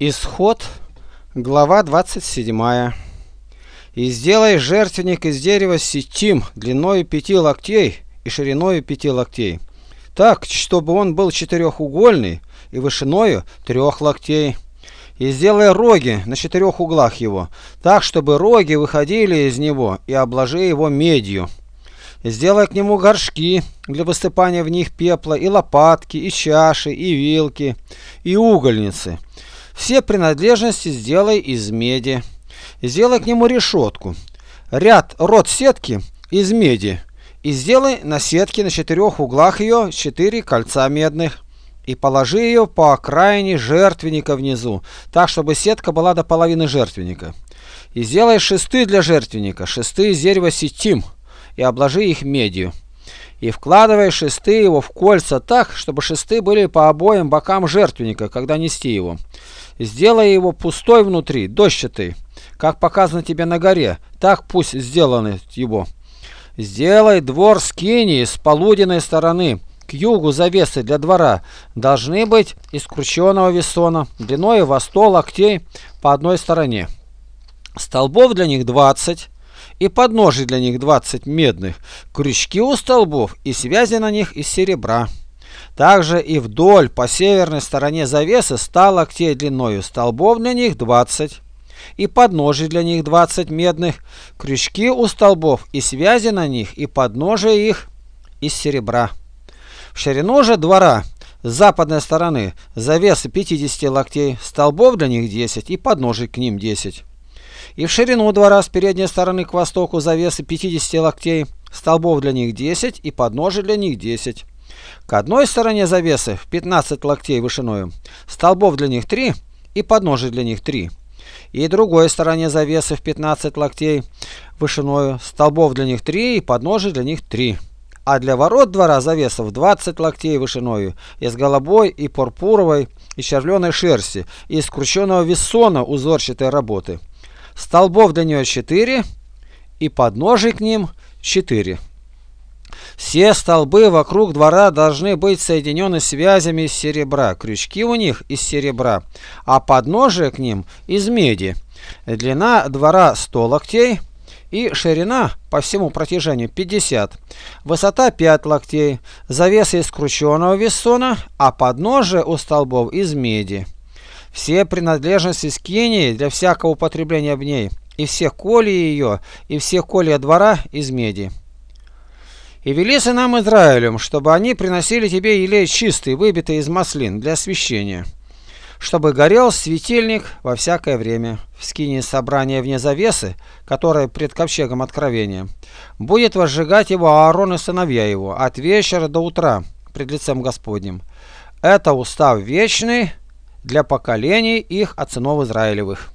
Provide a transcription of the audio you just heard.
Исход, глава 27. «И сделай жертвенник из дерева ситим длиною 5 локтей и шириною 5 локтей, так, чтобы он был четырехугольный и вышиною 3 локтей. И сделай роги на 4 углах его, так, чтобы роги выходили из него, и обложи его медью. И сделай к нему горшки для высыпания в них пепла, и лопатки, и чаши, и вилки, и угольницы. Все принадлежности сделай из меди. Сделай к нему решетку, рот сетки из меди, и сделай на сетке на 4 углах ее 4 кольца медных, и положи ее по окраине жертвенника внизу, так, чтобы сетка была до половины жертвенника. И сделай шесты для жертвенника, шесты из дерева ситим, и обложи их медью. И вкладывай шесты его в кольца так, чтобы шесты были по обоим бокам жертвенника, когда нести его. Сделай его пустой внутри, дощатый, как показано тебе на горе, так пусть сделаны его. Сделай двор скинии с полуденной стороны, к югу завесы для двора должны быть из крученого весона, длиной во 100 локтей по одной стороне. Столбов для них 20, и подножий для них 20 медных, крючки у столбов и связи на них из серебра. Также и вдоль по северной стороне завесы 100 локтей длиною, столбов для них 20, и подножий для них 20 медных, крючки у столбов и связи на них, и подножия их из серебра. В ширину же двора с западной стороны завесы 50 локтей, столбов для них 10, и подножий к ним 10. И в ширину двора с передней стороны к востоку завесы 50 локтей, столбов для них 10, и подножий для них 10. К одной стороне завесы в 15 локтей вышиною, столбов для них 3, и подножий для них 3. И другой стороне завесы в 15 локтей вышиною, столбов для них 3, и подножий для них 3. А для ворот двора завесов 20 локтей вышиною, из голубой и пурпуровой и червленой шерсти, и из крученого весона узорчатой работы. Столбов для нее 4, и подножий к ним 4. Все столбы вокруг двора должны быть соединены связями из серебра, крючки у них из серебра, а подножие к ним из меди. Длина двора 100 локтей, и ширина по всему протяжению 50, высота 5 локтей, завеса из крученого весона, а подножие у столбов из меди. Все принадлежности скинии для всякого употребления в ней, и все колеи ее, и все колья двора из меди. И вели сынам Израилем, чтобы они приносили тебе елей чистый, выбитый из маслин, для освящения, чтобы горел светильник во всякое время. В скинии собрания вне завесы, которая пред ковчегом откровения, будет возжигать его Аарон и сыновья его от вечера до утра пред лицем Господним. Это устав вечный для поколений их от сынов Израилевых.